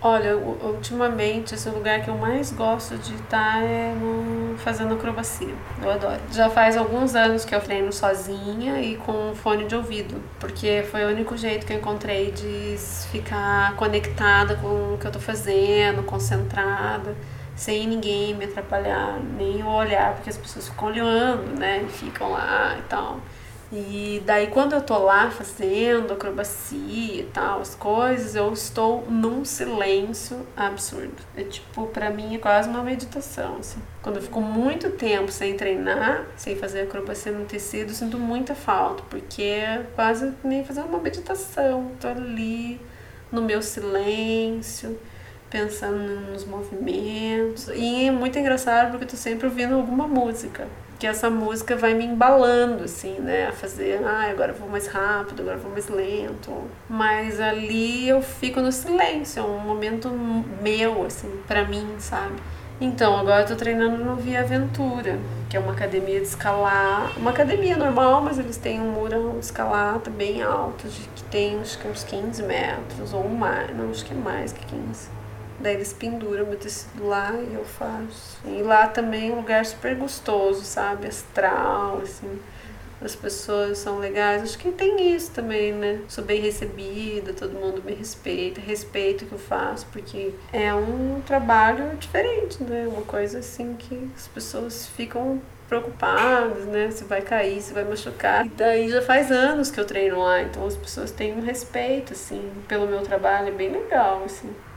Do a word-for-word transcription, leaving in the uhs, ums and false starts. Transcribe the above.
Olha, u- ultimamente, esse lugar que eu mais gosto de estar é no, fazendo acrobacia. Eu adoro. Já faz alguns anos que eu treino sozinha e com fone de ouvido, porque foi o único jeito que eu encontrei de ficar conectada com o que eu tô fazendo, concentrada, sem ninguém me atrapalhar, nem eu olhar, porque as pessoas ficam olhando, né, e ficam lá e tal. E daí quando eu tô lá fazendo acrobacia e tal, as coisas, eu estou num silêncio absurdo. É tipo, pra mim é quase uma meditação, assim. Quando eu fico muito tempo sem treinar, sem fazer acrobacia no tecido, eu sinto muita falta, porque é quase nem fazer uma meditação. Tô ali no meu silêncio, pensando nos movimentos. E é muito engraçado porque eu tô sempre ouvindo alguma música. Que essa música vai me embalando, assim, né? A fazer, ah, agora eu vou mais rápido, agora eu vou mais lento. Mas ali eu fico no silêncio, é um momento meu, assim, pra mim, sabe? Então, agora eu tô treinando no Via Aventura, que é uma academia de escalar. Uma academia normal, mas eles têm um murão de escalada bem alto, de, que tem acho que uns quinze metros ou mais. Não, acho que é mais que quinze. Daí eles penduram meu tecido lá e eu faço. E lá também é um lugar super gostoso, sabe? Astral, assim. As pessoas são legais. Acho que tem isso também, né? Sou bem recebida, todo mundo me respeita, respeito o que eu faço, porque é um trabalho diferente, né? Uma coisa assim que as pessoas ficam preocupadas, né? Se vai cair, se vai machucar. E daí já faz anos que eu treino lá, então as pessoas têm um respeito, assim, pelo meu trabalho, é bem legal, assim.